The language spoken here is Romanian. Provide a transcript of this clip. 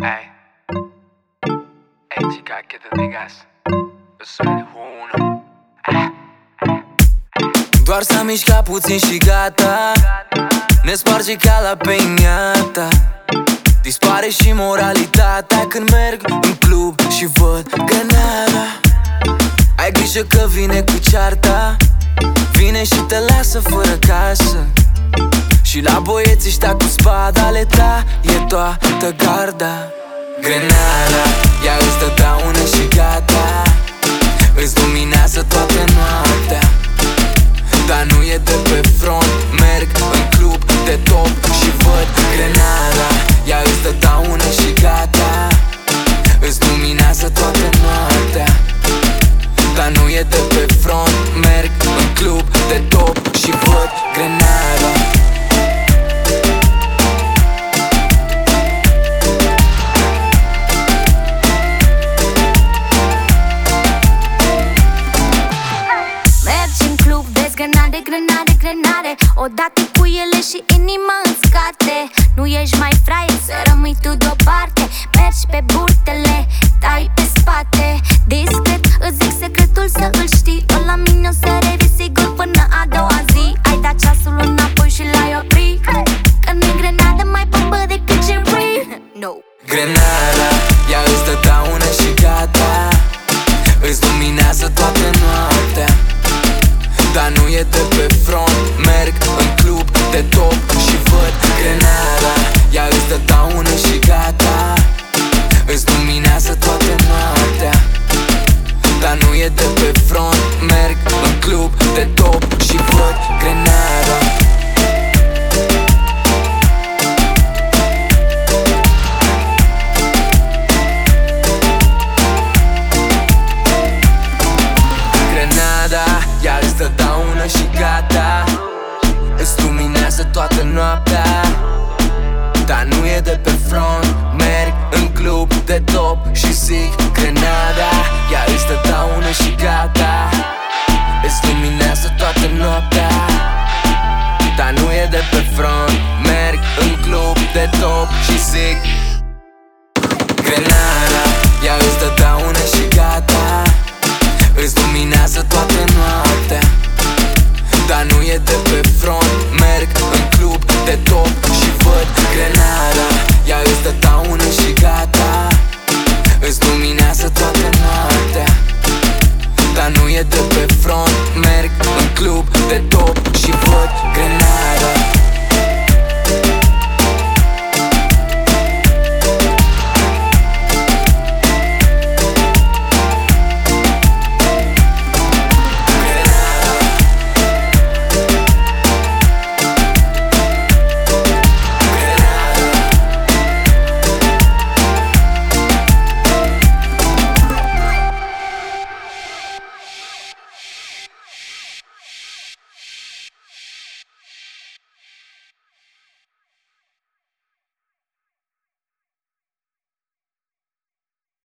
Ey, ey chica, ¿qué te digas? Eu soy uno. Doar s-a mișcat puțin și gata, ne sparge ca la peiniata. Dispare și moralitatea când merg în club și văd grenada. Ai grijă că vine cu cearta, vine și te lasă fără casă. Și la băieți ăștia cu spadale ta e toată garda. Grenada, ea îți dă daună și gata, îți luminează toată noaptea. Dar nu e de pe front, merg în club de top și văd grenada. Ea îți dă daună și gata, îți luminează toată noaptea. Dar nu e de pe front, merg în club de top și văd grenada. Grenade, grenade, odată cu ele și inima în scate. Nu ești mai fraier să rămâi tu deoparte. Mergi pe burtele, tai pe spate. Discret, îți zic secretul să îl știi. La mine o să revii sigur până a doua zi. Ai dat ceasul înapoi și l-ai oprit, că nu-i grenadă mai bombă decât Jerry. No. Grenada, ea îți dă daună și gata, îți luminează toată noaptea. Dar nu e de pe front, merg în club de top și văd grenada. Ea îți dă daună și gata, îți luminează toată noaptea. Dar nu e de pe front, merg în club de top și văd grenada. Ea îți dă daună și gata, îți luminează toată noaptea. Dar nu e de pe front, merg în club de top și zic grenada. Ea îți dă daună și gata, îți luminează toată noaptea. Dar nu e de pe front, merg în club de top și zic grenada. Ea îți dă daună și gata, îți luminează toată noaptea. Dar nu e de pe front, merg în club de top și văd grenada.